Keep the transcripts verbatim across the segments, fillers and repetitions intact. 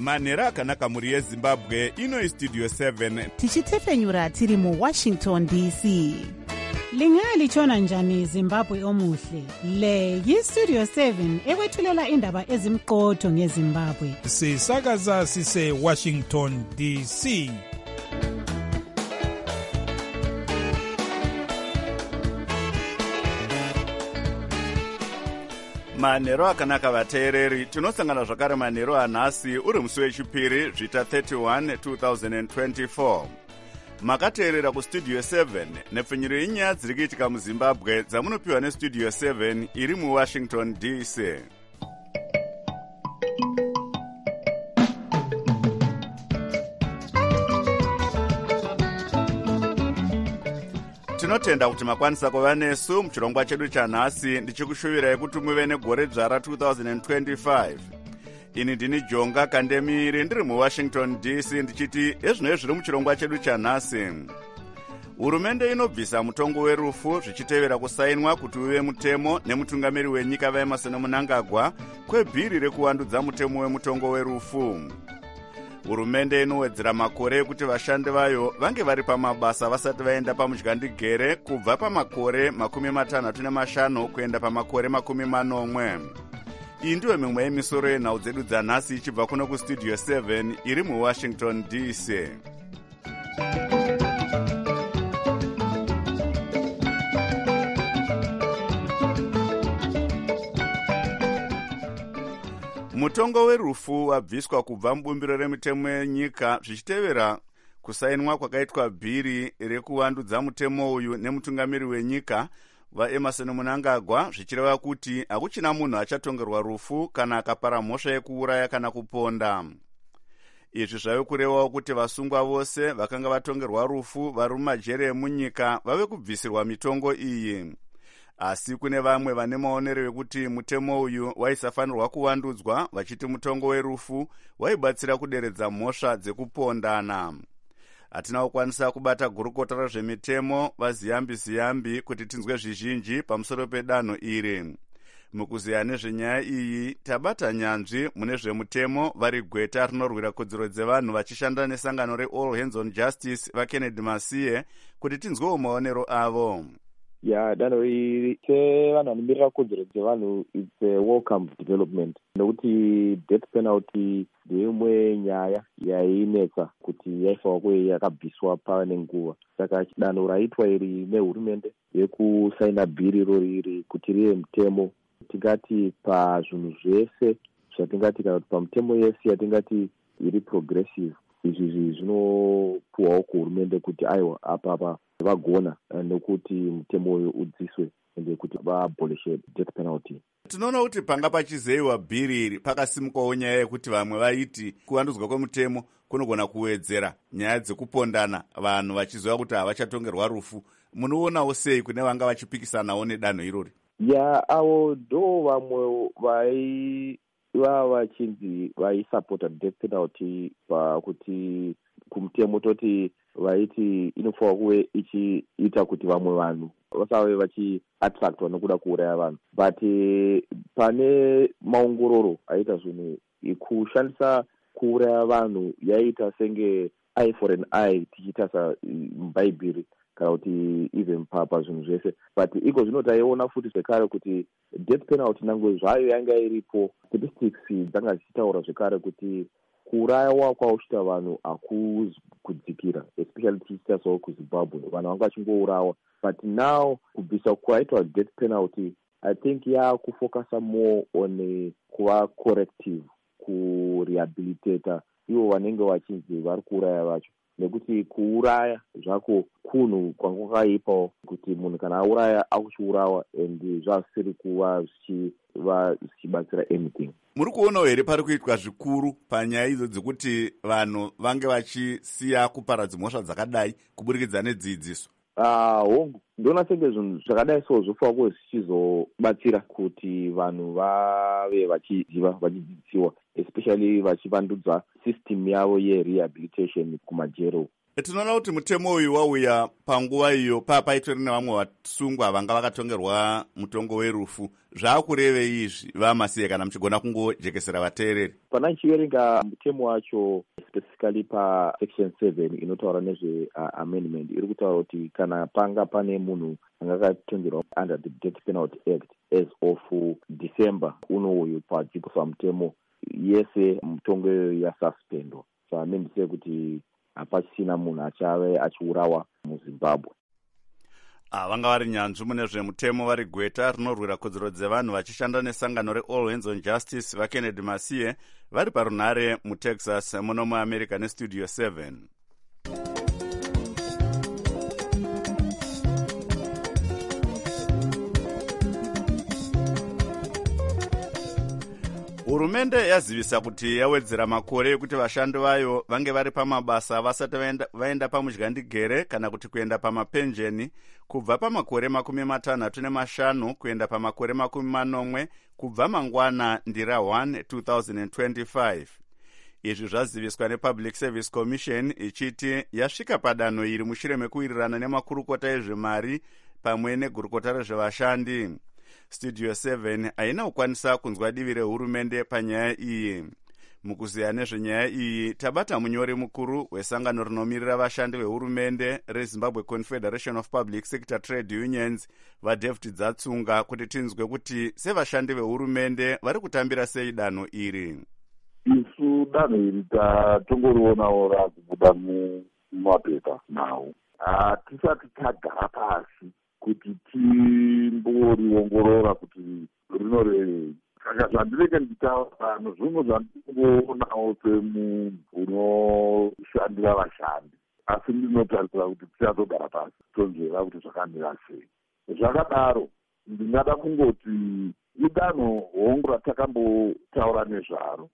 manhero akanaka mhuri yezimbabwe. Ino istudio seven tichitefenyura tiri muwashington D C. Lingalitshona njani Zimbabwe omuhle? Le yistudio seven ekwethulela indaba ezimqotho ngeZimbabwe. Sisakaza sise Washington D C. manhero akanaka vateereri, tinosangana zvakare manhero anhasi uri musi wechipiri zvita thirty-one two thousand twenty-four. Makateerera kustudio seven nepfenyuro yenyaya dziri kuitika muzimbabwe dzamunopiwa nestudio seven iri muwashington D C. Tinotenda kuti makwanisa kuva nesu muchirongwa chedu chanhasi, ndichikushuvirai kuti muve negore dzvara two thousand twenty-five. Ini ndini Jonga Kandemiri ndiri muwashington D C ndichiti ezvinoi zviri muchirongwa chedu chanhasi. Hurumende inobvisa mutongo werufu zvichitevera kusainwa kuti uve mutemo nemutungamiri wenyika vaEmerson Mnangagwa kwebhiri rekuwandudza mutemo wemutongo werufu. Hurumende inowedzera makore ekuti vashandi vayo vange vari pamabasa vasati vaenda pamudyandigere kubva pamakore makumi matanhatu nemashanu kuenda pamakore makumi manomwe. Iyi ndiyo mimwe yemisoro yenhau dzedu dzanhasi ichibva kuno kustudio seven iri muwashington D C. Mutongo werufu wabviswa kubva mubumbiro remitemo yenyika zvichitevera kusainwa kwakaitwa bhiri rekuwandudza mutemo uyu nemutungamiri wenyika vaEmerson Mnangagwa, zvichireva kuti hakuchina munhu achatongerwa rufu kana akapara mhosva yekuuraya kana kuponda. Izvi zvave kurevawo kuti vasungwa vose vakanga vatongerwa rufu vari mumajere emunyika vave kubvisirwa mitongo iyi. Asi kune vamwe vane maonero ekuti mutemo uyu waisafanirwa kuwandudzwa, vachiti mutongo werufu waibatsira kuderedza mhosva dzekupondana. Hatina kukwanisa kubata gurukota rezvemitemo vaziyambi ziyambi kuti tinzwe zvizhinji pamusoro pedanho iri. Mukuziya nezvenyaya iyi tabata nyanzvi mune zvemutemo vari gweta rinorwira kodzero dzevanhu vachishanda nesangano reAll Hands on Justice vaKennedy Masiye kuti tinzwewo maonero avo. Ya danho iri sevanhu vanomirira kodzero dzevanhu it's a welcome development, nekuti death penalty ndeimwe nyaya yainetsa kuti yaifanwa kuve yakabviswa pane nguva. Saka danho raitwa iri nehurumende yekusaina bhiri irori iri kuti rive mutemo, tingati pazvinhu zvese zvatingati kana kuti pamutemo yese yatingati iri progressive, izvi zvinopuwawo kuhurumende kuti aiwa apapa vagona nekuti mutemo uyu udziswe ende kuti vaabolishe death penalty. Tinoona kuti panga pachizeyiwa bhiri iri pakasimukawo nyaya yekuti vamwe vaiti kuwandudzwa kwemutemo kunogona kuwedzera nyaya dzekupondana, vanhu vachiziva kuti havachatongerwa rufu. Munoonawo sei kune vanga vachipikisanawo nedanho irori? Ya avo ndo vamwe vaiva vachinzi vaisapota death penalty pakuti kumutemo toti vaiti inofanwa kuve ichiita kuti vamwe vanhu vasave vachiattractwa nokuda kuuraya vanhu, but pane maongororo aita zvinhu kushandisa kuuraya vanhu yaita senge eye for an eye tichitarisa mubhaibheri kana kuti even papa zvinhu zvese, but iko zvino taiona futi zvekare kuti death penalty nangwe zvayo yanga iripo, statistics dzanga dzichitaura zvekare kuti kuurayawa kwauchita vanhu hakuzi kudzikira, especially tichitarisawo kuZimbabwe vanhu vanga vachingourawa, but now kubvisa kwaitwa death penalty I think yakufocusa more on kuva corrective, kurehabilitata ivo vanenge vachinzi vari kuuraya vacho, nekuti kuuraya zvako kunhu kwanga kwakaipawo kuti munhu kana auraya akuchiurawa and zvasiri kuva zvichibatsira anything. Muri kuonawo here pari kuitwa zvikuru panyaya idzo dzekuti vanhu vange vachisiya kuparadza mhosva dzakadai kuburikidza nedzidziso? Ah, hongu ndona senge zvinhu zvakadai so zvofanwa kuve zvichizobatsira kuti vanhu vave vachiziva, vachidzidzisiwa, especially vachivandudza system yavo yerehabilitation kumajero. Tinoona kuti mutemo uyu wauya panguva iyo papaitori nevamwe vasungwa vanga vakatongerwa mutongo werufu. Zvaakurevei izvi vaMasiye, kana muchigona kungojekesera vateereri? Pana ndichiverenga mutemo wacho specifically pa section seven inotaura nezve uh, amendment iri kutaura kuti kana panga pane munhu anga akatongerwa under the Death Penalty Act as of December uno uyu padzikosa mutemo yese mutongo yasuspendwa. So amendise kuti hapachisina munhu achave achiurawa muZimbabwe. Ah, vanga vari nyanzvi mune zvemutemo vari gweta rinorwira kodzero dzevanhu vachishanda nesangano reAll Hands on Justice vaKennedy Masiye vari parunhare muTexas muno muAmerica neStudio seven. Hurumende yazivisa kuti yawedzera makore ekuti vashandi vayo vange vari pamabasa vasati vaenda, vaenda pamuzhandigere kana kuti kuenda pamapenjeni kubva pamakore makumi matanhatu nemashanu kuenda pamakore makumi manomwe kubva mangwana ndira one two thousand twenty-five. Izvi zvaziviswa nePublic Service Commission ichiti yasvika padanho iri mushure mekuwirirana nemakurukota ezvemari pamwe negurukota rezvevashandi. Studio seven haina kukwanisa kunzwa divi rehurumende panyaya iyi. Mukuziya nezvenyaya iyi tabata munyori mukuru wesangano rinomirira vashandi vehurumende reZimbabwe Confederation of Public Sector Trade Unions vaDavid Dzatsunga kuti tinzwe kuti sevashandi vehurumende vari kutambira sei danho iri. Isu danho iri tatongorionawo rakubuda mumapepa nawo. Hatisati tagara pasi kuti timboriongorora kuti rinorevei. Saka zvandireke ndichitaura pano zvimwe zvandinongoonawo semunhu unoshandira vashandi, asi ndinotarisira kuti tichazogara pasi tonzvera kuti zvakamira sei. Zvakadaro ndingada kungoti idanho hongu ratakambotaura nezvaro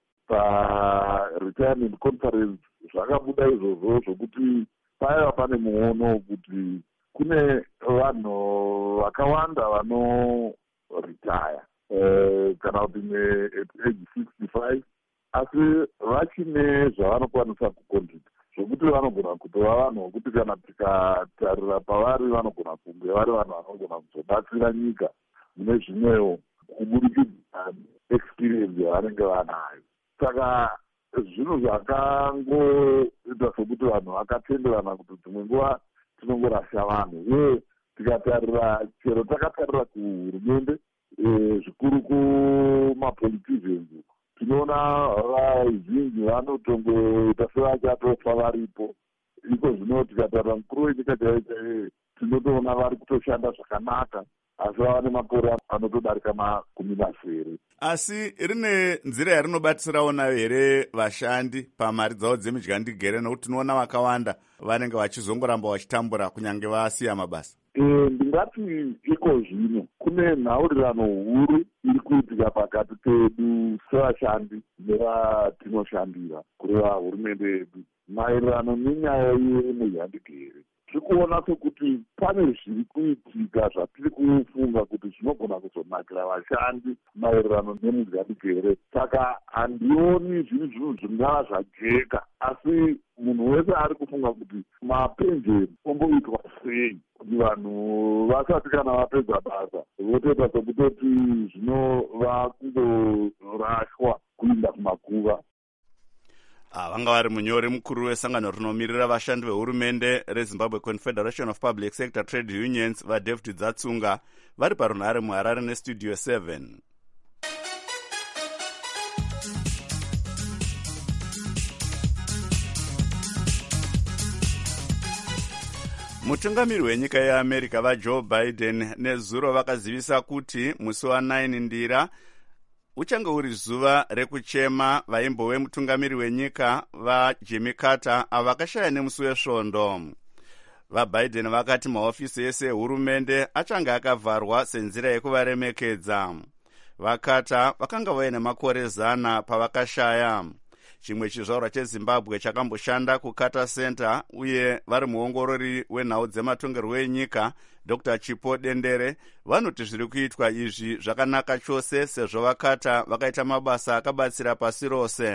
paretirement conference. Zvakabuda izvozvo zvokuti paiva pane muono wekuti kune vanhu vakawanda vanoretire eh, kana kuti neage sixty-five asi vachine zvavanokwanisa kucontribute zvokuti vanogona kutova vanhu vokuti kana tikatarira pavari vanogona kunge vari vanhu vanogona kuzobatsira nyika mune zvimwewo kubudikidza experience yavanenge vanayo. Saka zvinhu zvakangoita sokuti vanhu vakatenderana kuti dzimwe nguva tinongorasha vanhu uye tikatarira chero takatarira kuhurumende zvikuru kumapoliticians tinoona vazhinji vanotongoita sevachatofa varipo. Iko zvino tikatarira mukuru wenyika chaiye tinotoona vari kutoshanda zvakanaka asi vava nemakore anotodarika makumi masere. Asi rine nzira yarinobatsirawo nayo here vashandi pamari dzavo dzemidyandigere, nokuti tinoona vakawanda vanenge vachizongoramba vachitambura kunyange vasiya mabasa? E, ndingati iko zvino kune nhaurirano huru iri kuitika pakati pedu sevashandi nevatinoshandira kureva hurumende yedu maererano nenyaya yemudyandigere. Tiri kuona sekuti pane zviri kuitika zvatiri kufunga kuti zvinogona kuzonakira vashandi maererano nemudyandigere. Saka handioni zviri zvinhu zvingava zvajeka, asi munhu wese ari kufunga kuti mapenjeni omboitwa sei kuti vanhu vasati kana vapedza basa votoita sokutoti zvinova kungorashwa kuinda kumakuva. Vanga vari munyori mukuru wesangano rinomirira vashandi vehurumende reZimbabwe Confederation of Public Sector Trade Unions vaDavid Dzatsunga vari parunhare muHarare neStudio seven. Mutungamiri wenyika yeAmerica vaJoe Biden nezuro vakazivisa kuti musi wanine ndira uchange uri zuva rekuchema vaimbove mutungamiri wenyika vaJimmy Carter avakashaya nemusi wesvondo. VaBiden vakati mahofisi ese ehurumende achange akavharwa senzira yekuvaremekedza. VaCarter vakanga vaine makore zana pavakashaya. Chimwe chizvarwa cheZimbabwe chakamboshanda kuCarter Center uye vari muongorori wenhau dzematongerwo enyika Doctor Chipo Dendere vanoti zviri kuitwa izvi zvakanaka chose sezvo vaCarter vakaita mabasa akabatsira pasi rose.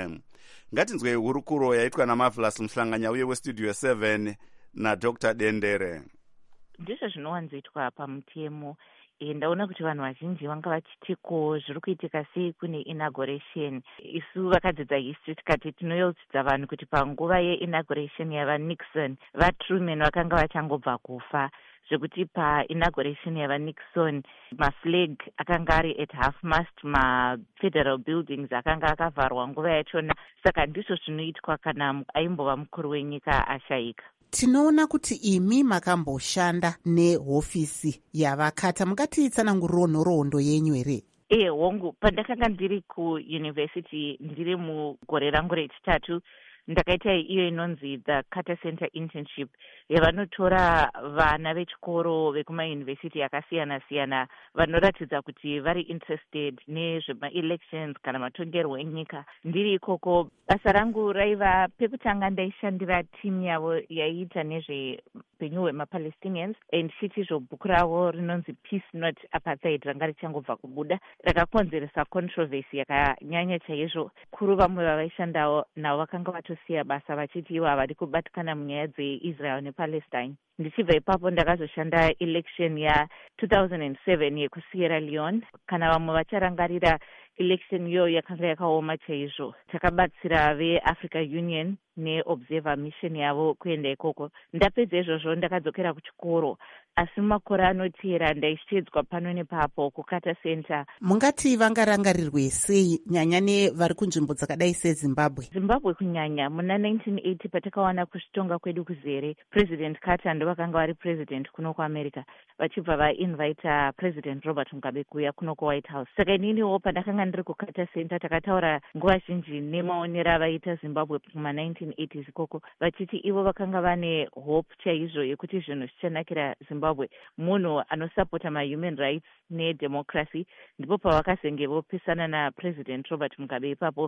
Ngatinzwe hurukuro yaitwa naMarvelous Mhlanganya uye westudio seven naDr Dendere. Ndizvo zvinowanzoitwa pamutemo. E, ndaona kuti vanhu vazhinji vanga vachitiko zviri kuitika sei kune inauguration. Isu vakadzidza history tikati tinoyeuchidza vanhu kuti panguva yeinauguration yavaNixon vaTruman vakanga vachangobva kufa, zvekuti painauguration yavaNixon maflag akanga ari at half mast, mafederal buildings akanga akavharwa nguva yachona. Saka ndizvo zvinoitwa kana aimbova mukuru wenyika ashayika. Tinoona kuti imi makamboshanda nehofisi yavakata, mungatiitsananguriro nhoroondo yenyu here? Eh, hongu, pandakanga ndiri kuuniversity ndiri mugore rangu rechitatu, ndakaita iyo inonzi the Carter Center internship, yavanotora vana vechikoro vekumayunivhesiti yakasiyana siyana vanoratidza kuti vari interested nezvema-elections kana matongerwo enyika. Ndiri ikoko, basa rangu raiva pekutanga ndaishandira timu yavo yaiita nezveupenyu hwema-Palestinians, and chitizvo bhuku ravo rinonzi Peace Not Apartheid ranga richangobva kubuda, rakakonzeresa controversy yakanyanya chaizvo. Kuru vamwe vavaishandawo navo vakanga vatosiya basa vachiti ivo havari kubatikana munyaya dzeIsrael nePalestine. Ndichibva ipapo ndakazoshanda election ya two thousand seven yekusierra Leone. Kana vamwe vacharangarira election iyo yakanga yakaoma chaizvo, takabatsira veAfrica Union neobserver mission yavo kuenda ikoko. Ndapedza izvozvo ndakadzokera kuchikoro, asi makore anoteera ndaishedzwa pano nepapo kuCarter Center. Mungati vangarangarirwe sei nyanya nevari kunzvimbo dzakadai seZimbabwe? Zimbabwe kunyanya muna nineteen eighty patakawana kuzvitonga kwedu kuzere, President Carter ndo vakanga vari president kuno kuAmerica, vachibva vainvita President Robert Mugabe kuuya kuno kuWhite House. Saka ininiwo pandakanga ndiri kuCarter Center takataura nguva zhinji nemaonero avaita Zimbabwe kuma nineteen eighties ikoko, vachiti ivo vakanga vane hope chaizvo yekuti zvinhu zvichanakira Zimbabwe, munhu anosapota ma-human rights nedemocracy. Ndipo pavakazenge vopisana naPresident Robert Mugabe ipapo.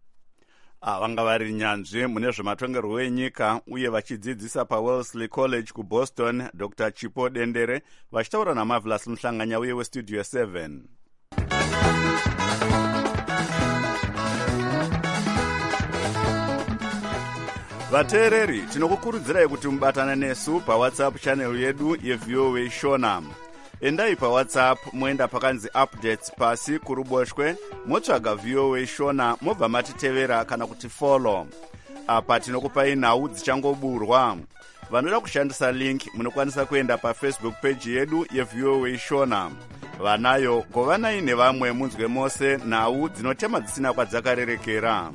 Ah, vanga vari nyanzvi mune zvematongerwo enyika uye vachidzidzisa paWellesley College kuBoston, Dr Chipo Dendere vachitaura naMarvelous Mhlanganya uye westudio seven. Vateereri, tinokukurudzirai kuti mubatane nesu paWhatsApp channel yedu yeV O A Shona. Endai paWhatsApp moenda pakanzi updates pasi kuruboshwe, motsvaga V O A Shona, mobva matitevera kana kuti follow. Apa tinokupai nhau dzichangoburwa. Vanoda kushandisa link munokwanisa kuenda paFacebook page yedu yeV O A Shona. Vanayo govanai nevamwe munzwe mose nhau dzinotema dzisina kwadzakarerekera.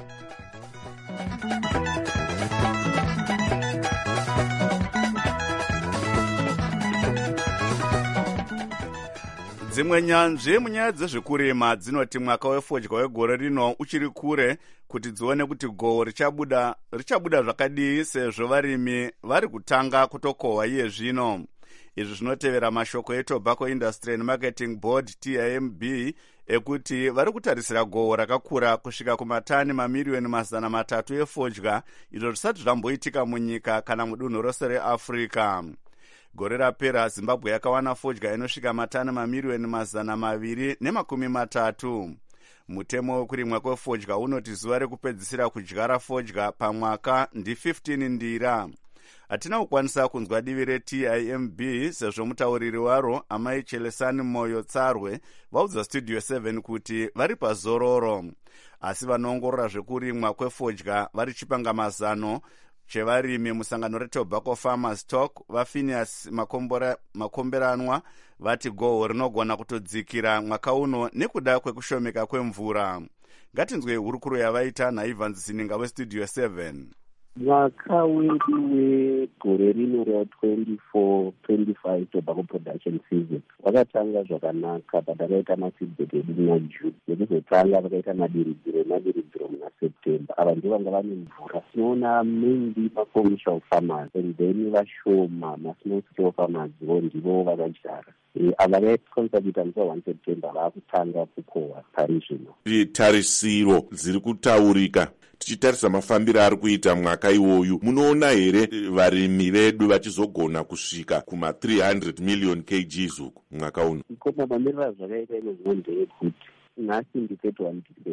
Dzimwe nyanzvi munyaya dzezvekurima dzinoti mwaka wefodya wegore rino uchiri kure kuti dzione kuti gohwo richabuda richabuda zvakadii, sezvo varimi vari kutanga kutokohwa iye zvino. Izvi zvinotevera mashoko eTobacco Industry and Marketing Board T I M B ekuti vari kutarisira gohwo rakakura kusvika kumatani mamiriyoni mazana matatu efodya, izvo zvisati zvamboitika munyika kana mudunhu rose reAfrica. Gore rapera Zimbabwe yakawana fodya inosvika matani mamiriyoni mazana maviri nemakumi matatu. Mutemo wekurimwa kwefodya unoti zuva rekupedzisira kudyara fodya pamwaka ndi fifteen ndira. Hatina kukwanisa kunzwa divi reT I M B sezvo mutauriri waro Amai Chelesani Moyo Tsarwe vaudza studio seven kuti vari pazororo. Asi vanoongorora zvekurimwa kwefodya vari chipangamazano chevarimi musangano reTobacco Farmers Talk vaPhineas Makomberanwa vati gohwo rinogona kutodzikira mwaka uno nekuda kwekushomeka kwemvura. Ngatinzwe hurukuro yavaita naIvans Zininga westudio seven. Mwaka wedu wegore rino ra-twenty-four twenty-five tobacco production season wakatanga zvakanaka, patakaita mafeedback edu muna June, nekuzotanga vakaita madiridziro madiridziro muna September. Ava ndivo vanga vane mvura. Tinoona mainly ma-commercial farmers and then vashoma ma-small scale farmers vo ndivo vakadyara. Ava vaconservita musi wa September vakutanga kukohwa pari zvino. Tarisiro dziri kutaurika tichitarisa mafambiro ari kuita mwaka iwoyu, munoona here varimi vedu vachizogona kusvika kuma three hundred million kilograms uku mwaka uno? Koma mamirira zvakaita ino zvino ndeyekuti nhasi ndi thirty-one December,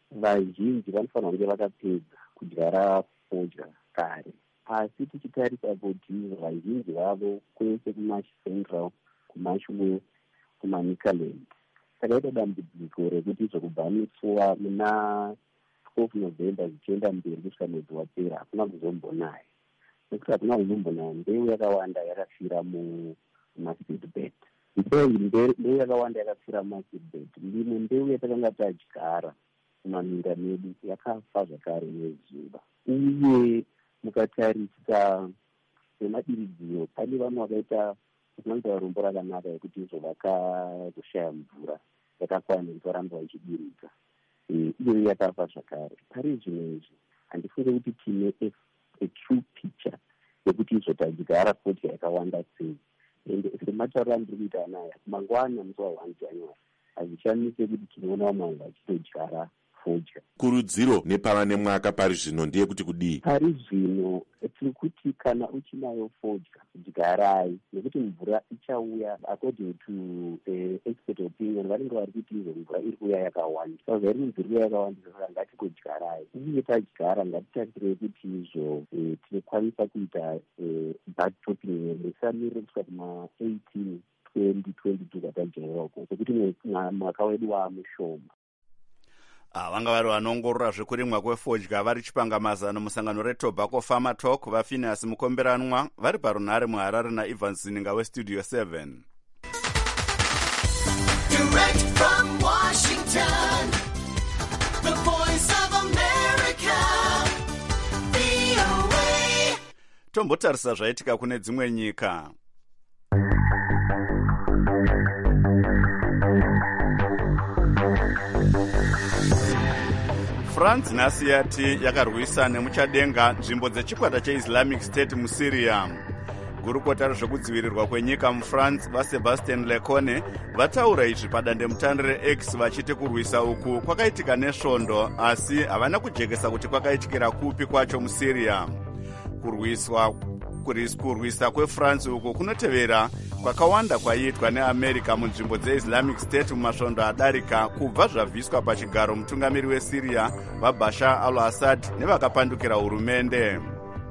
vazhinji vanofanira kunge vakapedza kudyara fodya kare, asi tichitarisa kuti vazhinji vavo kwese kumash central, kumash west, kumanikaland takaita dambudziko rekuti zvokubva mipfuwa muna twelve november zvichienda mberi kusvika mwedzi wapera hakuna kuzombonaya, nekuti hakuna kuzombonaya mbeu yakawanda yakafira mumaseedbed. Mbeu yakawanda yakafira mumaseedbed. Ndimwe mbeu yatakanga tadyara mumaminda medu yakafa zvakare nezuva. Uye mukatarisa semadiridziro, pane vamwe vakaita kunoita rombo rakanaka yekuti izvo vakazoshaya mvura yakakwana kuti varamba vachidiridza, iyo yakafa zvakare. Pari zvino izvi handifunge kuti tine a true picture yekuti izvo tadyara fodya yakawanda sei. Ende sematauro andiri kuita anaya, mangwana musi wa one January hazvishamise kuti tinoona vamwe vanhu vachitodyara fodya. Kurudziro nepava nemwaka pari zvino ndiye kuti kudii? Pari zvino tiri kuti kana uchinayo fodya dyarai, nekuti mvura ichauya according to uh, expert opinion. Vanenge vari kuti izvo mvura iri kuuya yakawanda, saka vari mvura iri yakawanda, saka ngatikodyarayi. Uye tadyara ngatitakirei kuti izvo uh, tinokwanisa kuita uh, backtopping risamirire kusvika kuma eighteen twenty twenty-two katadyarira uko, sekuti mwaka wedu waamushoma. Ah, vanga vari vanongorora zvekurimwa kwefodya vari chipangamazano musangano reTobacco Farmer Talk, vaFinehas Mukomberanwa vari parunhare muHarare naEvans Zininga weStudio seven. Direct from Washington, the voice of America, V O A. Tombotarisa zvaitika kune dzimwe nyika. France nhasi yati yakarwisa nemuchadenga nzvimbo dzechikwata cheislamic state muSyria. Gurukota rezvekudzivirirwa kwenyika muFrance vaSebastien Lecorne vataura izvi padandemutande reX vachiti kurwisa uku kwakaitika nesvondo, asi havana kujekesa kuti kwakaitikira kupi kwacho muSyria. Kurwiswa kurwisa kweFrance uku kunotevera kwakawanda kwaiitwa neAmerica munzvimbo dzeIslamic State mumasvondo adarika kubva zvabviswa pachigaro mutungamiri weSyria vaBashar al-Assad nevakapandukira hurumende.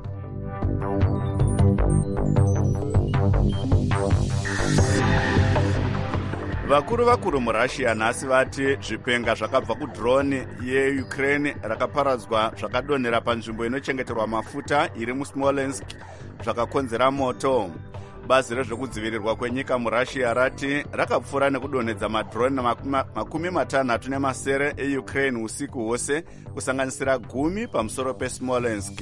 Vakuru vakuru muRussia nhasi vati zvipenga zvakabva kudrone yeUkraine rakaparadzwa zvakadonhera panzvimbo inochengeterwa mafuta iri muSmolensk zvakakonzera moto. Bazi rezvekudzivirirwa kwenyika muRussia rati rakapfura nekudonhedza madrone makumi matanhatu nemasere eUkraine usiku hwose kusanganisira gumi pamusoro peSmolensk.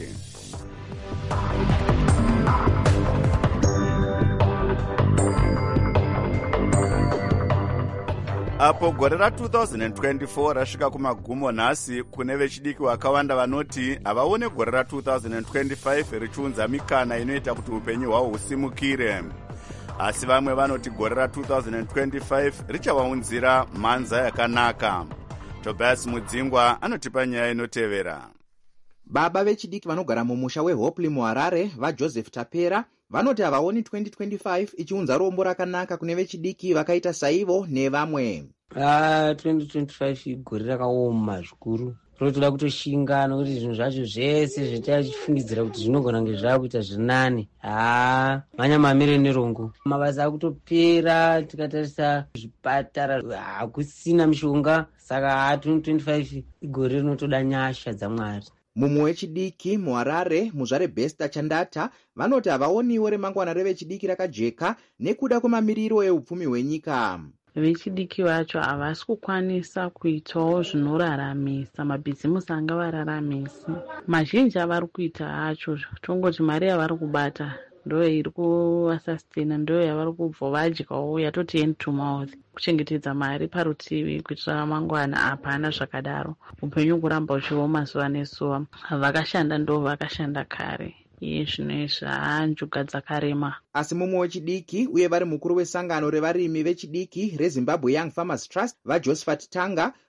Apo gore ra-twenty twenty-four rasvika kumagumo nhasi, kune vechidiki vakawanda vanoti havaone gore ra-twenty twenty-five richiunza mikana inoita kuti upenyu hwavo husimukire. Asi vamwe vanoti gore ra-twenty twenty-five richavaunzira mhanza yakanaka. Tobias Mudzingwa anotipa nyaya inotevera. Baba vechidiki vanogara mumusha weHopley muHarare vaJoseph Tapera vanoti havaoni twenty twenty-five ichiunza rombo rakanaka kune vechidiki vakaita saivo nevamwe. Ah, twenty twenty-five igore rakaoma zvikuru. Rotoda kutoshinga nokuti zvinhu zvacho zvese zvatachifungidzira kuti zvinogona kunge zvakuita zvinani. Ah, manyamamire nerongo. Mabasa akutopera, tikatarisa zvipatara hakusina mishonga, saka twenty twenty-five igore rinotoda nyasha dzaMwari. Mumwe wechidiki muHarare muzvare Besta Chandata vanoti havaoniwo remangwana revechidiki rakajeka nekuda kwemamiriro eupfumi hwenyika. Vechidiki vacho havasi kukwanisa kuitawo zvinoraramisa, mabhizimusi anga vararamisi. Mazhinji avari kuita acho tongoti mari yavari kubata ndo iri kuvasastena, ndo yavari kubva vadyawo yatoti end to mouth. Kuchengetedza mari parutivi kuitira ramangwana hapana zvakadaro. Upenyu kuramba uchiwo mazuva nezuva. Vakashanda ndo vakashanda kare. Iye zvinoizvi hanjuga dzakarema. Asi mumwe wechidiki uye vari mukuru wesangano revarimi vechidiki reZimbabwe Young Farmers Trust vaJosephat Tanga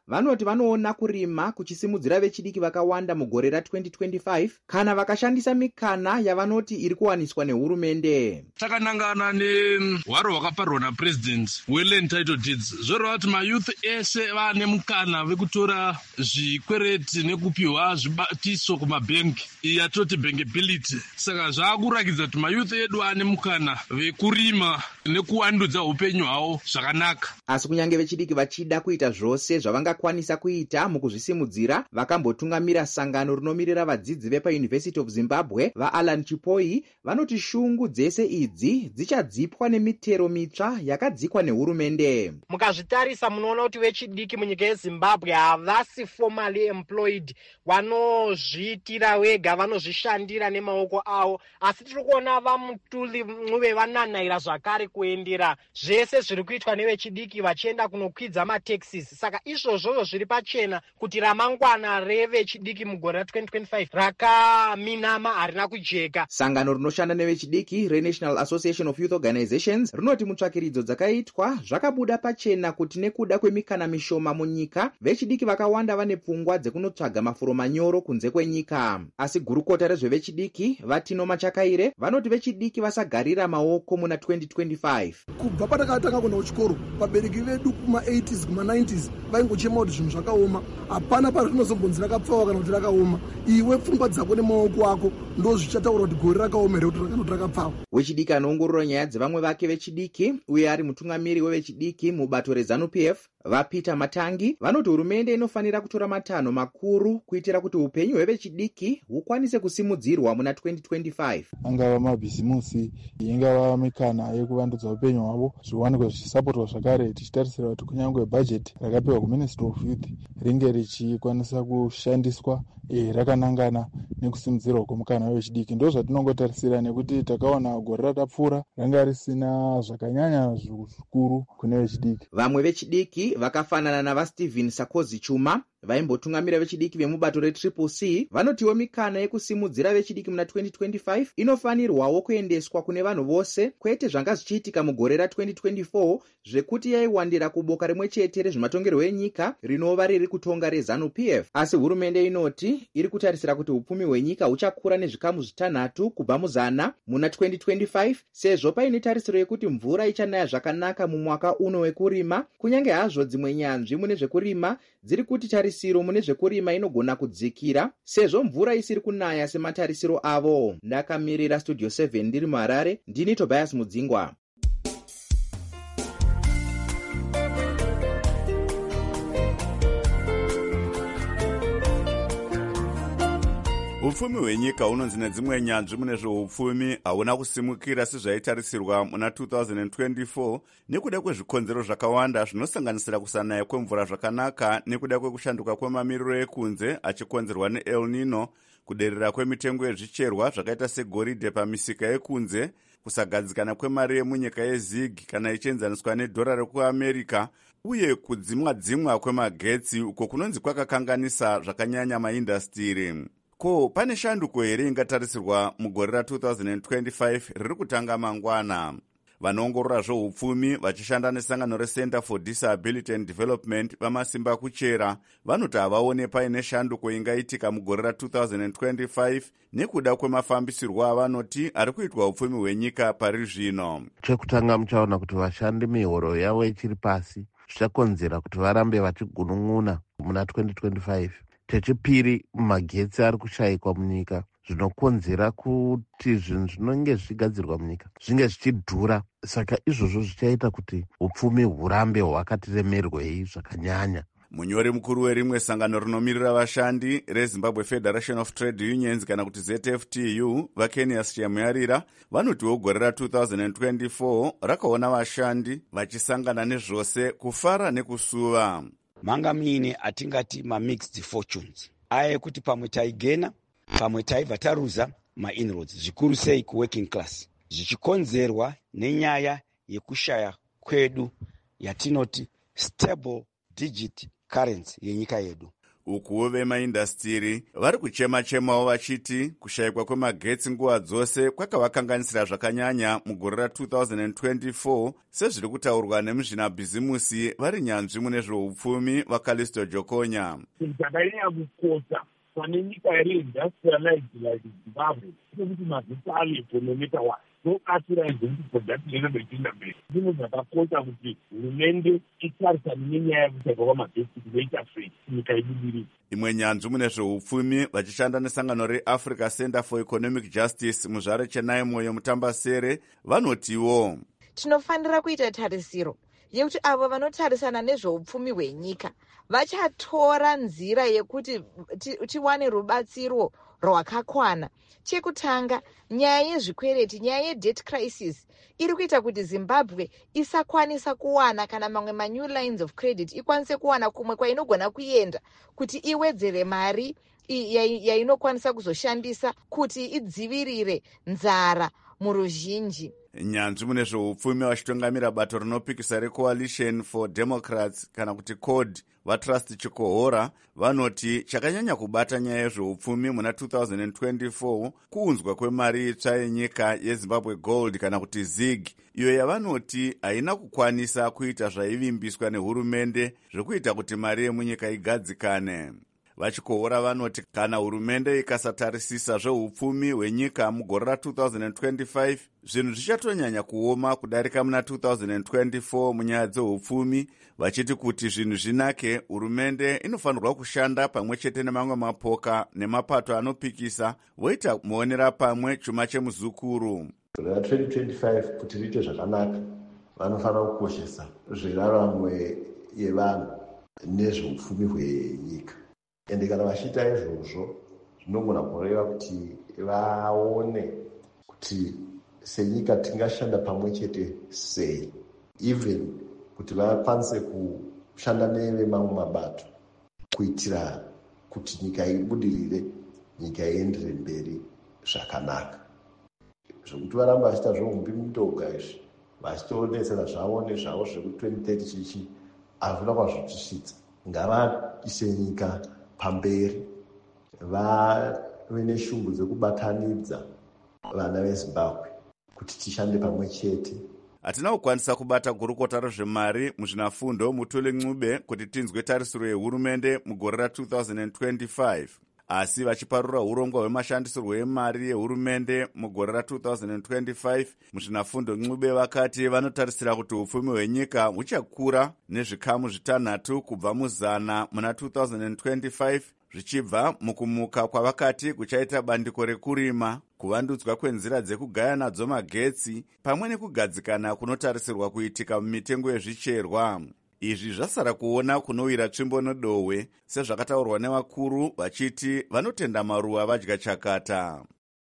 vanoti vanoona kurima kuchisimudzira vechidiki vakawanda mugore ra-twenty twenty-five kana vakashandisa mikana yavanoti iri kuwaniswa nehurumende. Takanangana nehwaro hwakaparwa napresident weland title deeds zvoreva kuti mayouth ese vane mukana vekutora zvikwereti nekupiwa zvibatiso kumabhengi yatoti bankability. Saka zvaakurakidza kuti mayouth edu ane mukana vekurima nekuwandudza upenyu hwavo zvakanaka. Asi kunyange vechidiki vachida kuita zvose zvavangakwanisa kuita mukuzvisimudzira, vakambotungamira sangano rinomirira vadzidzi vepaUniversity of Zimbabwe vaAlan Chipoi vanoti shungu dzese idzi dzichadzipwa nemitero mitsva yakadzikwa nehurumende. Mukazvitarisa munoona kuti vechidiki munyika yeZimbabwe havasi formally employed, vanozviitira vega, vanozvishandira nemaoko avo, asi tiri kuona vamutuli uve vananaira zvakare kuendera zvese zviri kuitwa nevechidiki vachienda kunokwidza mataxis. Saka izvozvo zviri pachena kuti ramangwana revechidiki mugore ra-twenty twenty-five rakaminama, harina kujeka. Sangano rinoshanda nevechidiki reNational Association of Youth Organizations rinoti mutsvakiridzo dzakaitwa zvakabuda pachena kuti nekuda kwemikana mishoma munyika, vechidiki vakawanda vane pfungwa dzekunotsvaga mafuro manyoro kunze kwenyika. Asi gurukota rezvevechidiki Vatino Machakaire vanoti vechidiki vasagarira maoko muna twenty twenty-five. Kubva patakatanga kuenda kuchikoro, vabereki vedu kuma-eighties kuma-nineties vaingochema kuti zvinhu zvakaoma, hapana pari rinozombonzi rakapfawa kana kuti rakaoma. Iwe pfungwa dzako nemaoko ako ndo zvichataura kuti gore rakaoma here kuti rakanoti rakapfawa. Wechidiki anoongorora nyaya dzevamwe vake vechidiki uye ari mutungamiri wevechidiki mubato reZANU P F vaPeter Matangi vanoti hurumende inofanira kutora matanho makuru kuitira kuti upenyu hwevechidiki hukwanise kusimudzirwa muna twenty twenty-five. Angava mabhizimusi, ingava mikana yekuvandudza upenyu hwavo zviwanikwe zvichisapotwa zvakare, tichitarisira kuti kunyange bhajeti rakapiwa kuMinistry of Youth ringe richikwanisa kushandiswa e, rakanangana nekusimudzirwa kwemukana wevechidiki. Ndo zvatinongotarisira nekuti takaona gore ratapfuura ranga risina zvakanyanya zvikuru kune vechidiki. Vamwe vechidiki vakafanana navaStephen Sakozi Chuma vaimbotungamira vechidiki vemubato reTriple C vanotiwo mikana yekusimudzira vechidiki muna twenty twenty-five inofanirwawo kuendeswa kune vanhu vose, kwete zvanga zvichiitika mugore ra-twenty twenty-four zvekuti yaiwandira kuboka rimwe chete rezvematongerwo enyika rinova riri kutonga reZANU P F. Asi hurumende inoti iri kutarisira kuti upfumi hwenyika huchakura nezvikamu zvitanhatu kubva muzana muna twenty twenty-five, sezvo paine tarisiro yekuti mvura ichanaya zvakanaka mumwaka uno wekurima, kunyange hazvo dzimwe nyanzvi mune zvekurima dziri kuti tarisiro mune zvekurima inogona kudzikira sezvo mvura isiri kunaya sematarisiro avo. Ndakamirira Studio seven ndiri muHarare, ndini Tobias Mudzingwa. Upfumi hwenyika unonzi nedzimwe nyanzvi mune zveupfumi hauna kusimukira sezvaitarisirwa muna two thousand twenty-four nekuda kwezvikonzero zvakawanda zvinosanganisira kusanaya kwemvura zvakanaka nekuda kwekushanduka kwemamiriro ekunze achikonzerwa neEl Nino, kuderera kwemitengo yezvicherwa zvakaita segoridhe pamisika yekunze, kusagadzikana kwemari yemunyika yeZig kana ichienzaniswa nedhora rekuAmerica, uye kudzimwa-dzimwa kwemagetsi uko kunonzi kwakakanganisa zvakanyanya maindastiri. Ko, pane shanduko here ingatarisirwa mugore ra-two thousand twenty-five riri kutanga mangwana? Vanoongorora zveupfumi vachishanda nesangano reCenter for Disability and Development vamasimba kuchera vanoti havaone paine shanduko ingaitika mugore ra-two thousand twenty-five nekuda kwemafambisirwo avanoti ari kuitwa upfumi hwenyika pari zvino. Chekutanga muchaona kuti vashandi mihoro yavo ichiri pasi, zvichakonzera kuti varambe vachigunun'una muna twenty twenty-five. Chechipiri, magetsi ari kushayikwa munyika zvinokonzera kuti zvinhu zvinenge zvichigadzirwa munyika zvinge zvichidhura. Saka izvozvo zvichaita kuti upfumi hurambe hwakatiremerwei zvakanyanya. Munyori mukuru werimwe sangano rinomirira vashandi reZimbabwe Federation of Trade Unions kana kuti Z F T U vaKenias Chiyamuyarira vanotiwo gore ra-two thousand twenty-four rakaona vashandi vachisangana nezvose kufara nekusuva. Manga muine atingati ma-mixed fortunes, aya kuti pamwe taigena pamwe taibva taruza ma-inroads, zvikuru sei ku-working class, zvichikonzerwa nenyaya yekushaya kwedu yatinoti stable digit currency yenyika yedu. ukuwo vemaindastiri vari kuchema-chemawo vachiti kushayikwa kwemagetsi nguva dzose kwakavakanganisira zvakanyanya mugore ra two thousand twenty-four sezviri kutaurwa nemuzvinabhizimusi vari nyanzvi mune zveupfumi vakalisto jokonya. Chakanyanya kukosha pane nyika iri industrialized like Zimbabwe kuti magetsi alipo no matter what. So actually production inobe ichienda mberi. Zvinhu zvakakosha kuti hurumende itarisane nenyaya yekushayikwa kwamagetsi kuzoita sei nyika ibudirire. Imwe nyanzvi mune zveupfumi vachishanda nesangano reAfrica Center for Economic Justice muzvare Chennai Moyo Mutambasere vanotiwo tinofanira kuita tarisiro yekuti avo vanotarisana nezveupfumi hwenyika vachatora nzira yekuti tiwane rubatsiro rwakakwana. Chekutanga, nyaya yezvikwereti, nyaya yedebt crisis iri kuita kuti Zimbabwe isakwanisa kuwana kana mamwe manew lines of credit ikwanise kuwana kumwe kwainogona kuenda kuti iwedzere mari yainokwanisa kuzoshandisa kuti idzivirire nzara muruzhinji. Nyanzvi mune zveupfumi vachitungamira bato rinopikisa reCoalition for Democrats kana kuti C O D vaTrust Chikohora vanoti chakanyanya kubata nyaya yezveupfumi muna two thousand twenty-four kuunzwa kwemari itsva yenyika yeZimbabwe Gold kana kuti zig, iyo yavanoti haina kukwanisa kuita zvaivimbiswa nehurumende zvekuita kuti mari yemunyika igadzikane. Vachikohora vanoti kana hurumende ikasatarisisa zveupfumi hwenyika mugore ra two thousand twenty-five zvinhu zvichatonyanya kuoma kudarika muna two thousand twenty-four munyaya dzeupfumi, vachiti kuti zvinhu zvinake hurumende inofanirwa kushanda pamwe chete nemamwe mapoka nemapato anopikisa voita muonera pamwe chuma chemuzukuru. Ra twenty twenty-five kuti riite zvakanaka vanofanira kukoshesa zviraramwe yevanhu nezveupfumi hwenyika. Ende kana vachiita izvozvo zvinogona kureva kuti vaone kuti senyika tingashanda pamwe chete sei, even kuti vakwanise kushanda nevemamwe mabato kuitira kuti nyika ibudirire, nyika iendere mberi zvakanaka. Zvokuti varamba vachiita zvoumbi mutoga izvi vachitoonetsera zvavo nezvavo zvekuti twenty thirty chichi hazvina kwazvotisvitsa. Ngavaise nyika pamberi, vave neshungu dzekubatanidza vana veZimbabwe kuti tishande pamwe chete. Hatina kukwanisa kubata gurukota rezvemari muzvinafundo Mutuli Ncube kuti tinzwe tarisiro yehurumende mugore ra two thousand twenty-five, asi vachiparura urongwa hwemashandisirwo emari yehurumende mugore ra two thousand twenty-five muzvinafundo Ncube vakati vanotarisira kuti upfumi hwenyika huchakura nezvikamu zvitanhatu kubva muzana muna two thousand twenty-five zvichibva mukumuka kwavakati kuchaita bandiko rekurima, kuvandudzwa kwenzira dzekugaya nadzo magetsi pamwe nekugadzikana kunotarisirwa kuitika mumitengo yezvicherwa. Izvi zvasara kuona kunowira tsvimbo nodohwe sezvakataurwa nevakuru vachiti vanotenda maruva vadya chakata.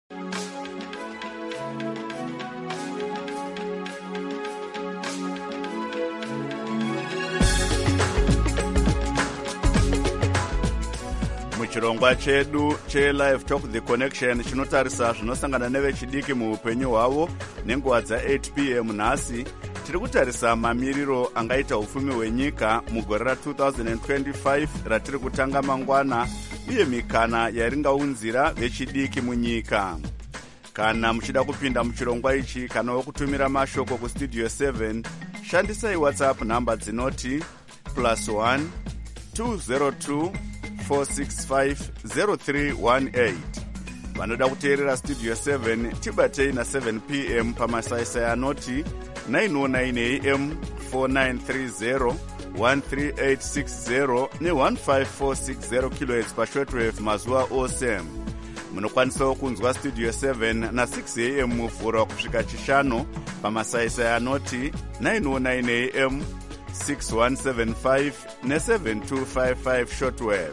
Muchirongwa chedu cheLive Talk The Connection chinotarisa zvinosangana nevechidiki muupenyu hwavo nenguva dza eight p m nhasi tiri kutarisa mamiriro angaita upfumi hwenyika mugore ra two thousand twenty-five ratiri kutanga mangwana uye mikana yaringaunzira vechidiki munyika. Kana muchida kupinda muchirongwa ichi kana wokutumira mashoko kustudio seven shandisai WhatsApp namba dzinoti plus one two zero two four six five zero three one eight. Vanoda kuteerera studio seven tibatei na seven p m pamasaisai anoti nine oh nine a m four nine three zero one three eight six zero ne one five four six zero kilohertz pashortwave mazuva ose. Munokwanisawo kunzwa studio seven na six a m muvhura kusvika chishanu pamasaisai anoti nine oh nine a m six one seven five ne seven two five five shortwave.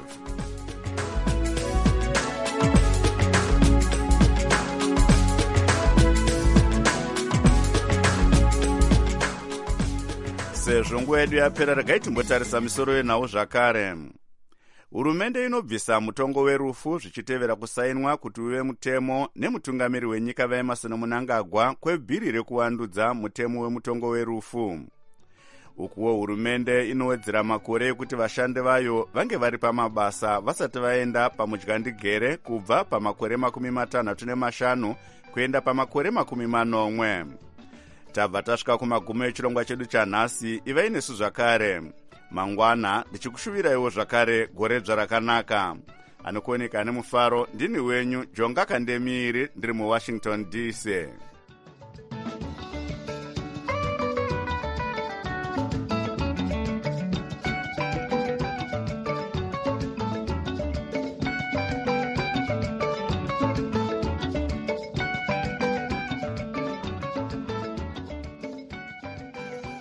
Sezvo nguva yedu yapera regai timbotarisa misoro yenhau zvakare. Hurumende inobvisa mutongo werufu zvichitevera kusainwa kuti uve mutemo nemutungamiri wenyika vaEmmerson Mnangagwa kwebhiri rekuvandudza mutemo wemutongo werufu. ukuwo hurumende inowedzera makore ekuti vashandi vayo vange vari pamabasa vasati vaenda pamudyandigere kubva pamakore makumi matanhatu nemashanu kuenda pamakore makumi manomwe. Tabva tasvika kumagumo echirongwa chedu chanhasi. Ivai nesu zvakare mangwana ndichikushuviraiwo zvakare gore dzvarakanaka. Anokuoneka nemufaro ndini wenyu Jonga Kandemiri ndiri muWashington D C.